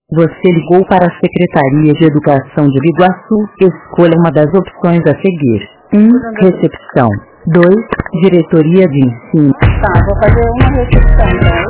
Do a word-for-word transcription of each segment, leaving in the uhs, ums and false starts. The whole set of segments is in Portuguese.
Você ligou para a Secretaria de Educação de Biguaçu. Escolha uma das opções a seguir. um. Recepção. dois. Diretoria de Ensino. Tá, vou fazer uma recepção, tá?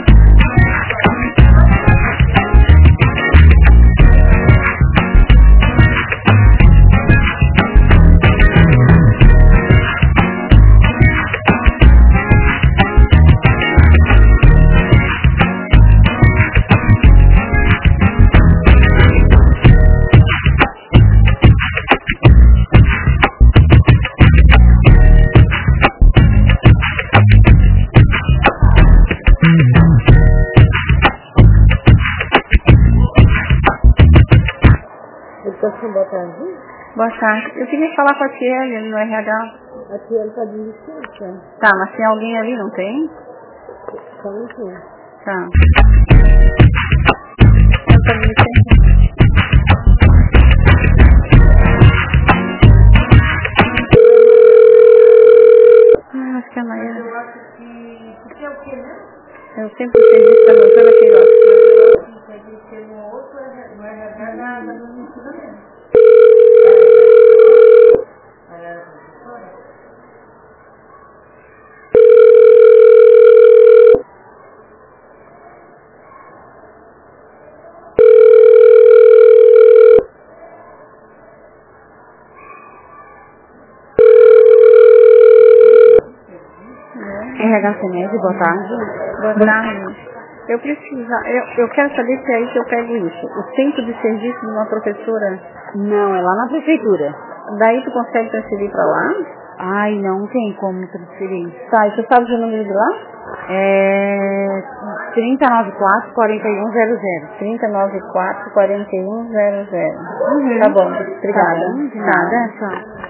Boa tarde. Boa tarde. Eu queria falar com a Tiele no R H. A Tiele está de licença. Tá, mas tem alguém ali, não tem? Só um pouquinho. Tá. Ela tá de licença. Ah, acho que é a Maíra. Eu acho que... Porque é o quê, né? Eu sempre serviço da Rosana Queiroz. Eu acho que deve ser no outro no R H da do ensino mesmo. R H Senese, boa tarde. Boa tarde. Eu preciso, eu, eu quero saber se é aí que eu pego isso. O centro de serviço de uma professora. Não, é lá na prefeitura. Daí tu consegue transferir pra lá? Ai, não tem como transferir. Tá, e você sabe o número de lá? É trinta e nove quatro, quarenta e um zero zero. trinta e nove quatro, quarenta e um zero zero. Uhum. Tá bom, obrigada. Tá bom, de nada, tchau.